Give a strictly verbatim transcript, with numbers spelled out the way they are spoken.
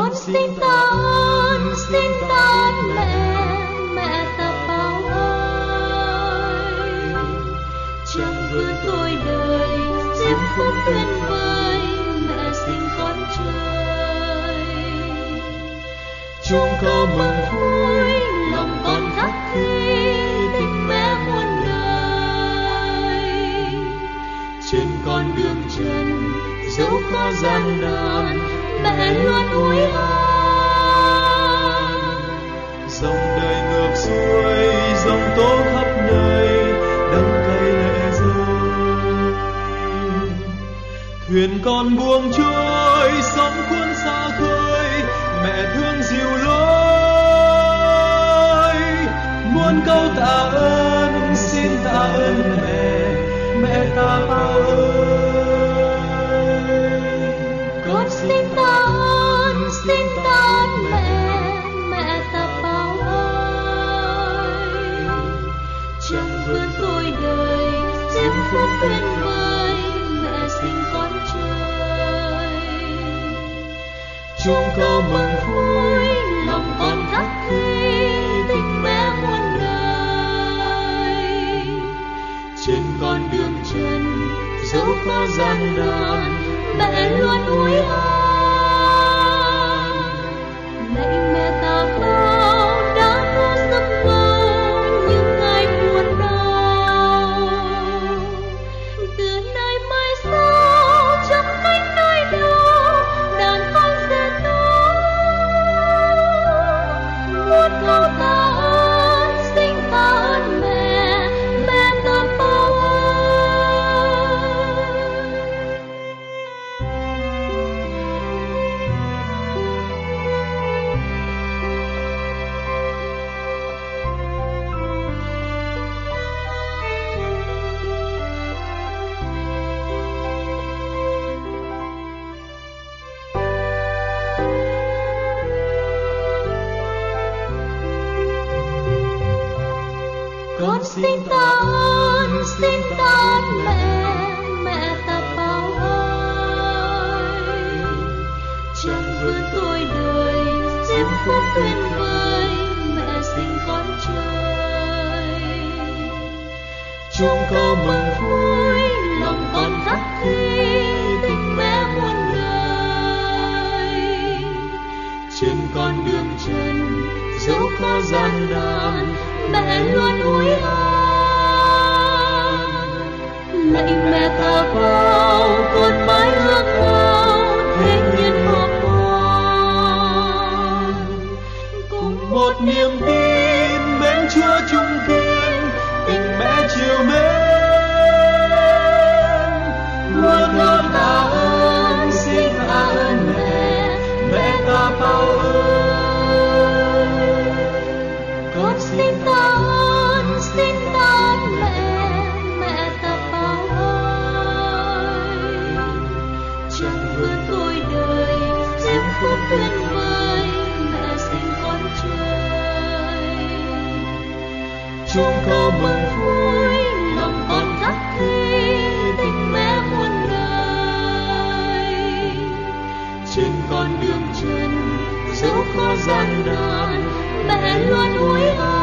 Con xin ta ơn, xin ta ơn mẹ, mẹ ta bao ơi. Trong vườn tôi đời, diễm phúc tuyệt vời, mẹ sinh con trời. Chúng con mừng vui, Lòng con khắc ghi tình mẹ muôn đời. trên con đường trần, Dẫu có gian nan, mẹ luôn ủi an. dòng đời ngược xuôi, dòng tố khắp nơi, đắng cay lệ rơi. Thuyền con buông trôi, sóng cuốn xa khơi, mẹ thương dìu lối. Muôn câu tạ ơn, xin tạ ơn mẹ, mẹ ta bao ơi. Con xin ta ơn, xin ta ơn mẹ, mẹ ta bao ơi. Trong vườn tôi đời, diễm phúc tuyệt vời, mẹ sinh con trời. Chúng con mừng vui, Lòng con khắc ghi tình mẹ muôn đời. trên con đường trần, Dẫu có gian nan, mẹ luôn ủi an. Lạy mẹ ta bao đã vô giấc mơ những ngày buồn đau. Từ nay mai sau trong cánh nơi đâu đàn con sẽ nói muôn câu tạ ơn, xin tạ ơn mẹ, mẹ ta bao ơi. Con xin ta ơn, xin ta ơn mẹ, mẹ ta bao ơi. Trong vườn tôi đời, diễm phúc tuyệt vời, mẹ sinh con trời. chúng con mừng vui, Lòng con khắc ghi tình mẹ muôn đời. trên con đường trần, Dẫu có gian nan, mẹ luôn ủi an. Lạy mẹ ta bao, con mãi ước ao thế nhiên hòa quan. Cùng một niềm tin mến Chúa chung kiên, tình mẹ chiều mến. muôn câu tạ ơn, xin tạ ơn mẹ, mẹ ta bao ơi. Con xin ta ơn, xin ta ơn mẹ, mẹ ta bao ơi. Trong vườn tôi đời, diễm phúc tuyệt vời, mẹ sinh con trời. chúng con mừng vui, Lòng con khắc ghi tình mẹ muôn đời. trên con đường trần, Dẫu có gian nan, mẹ luôn ủi an.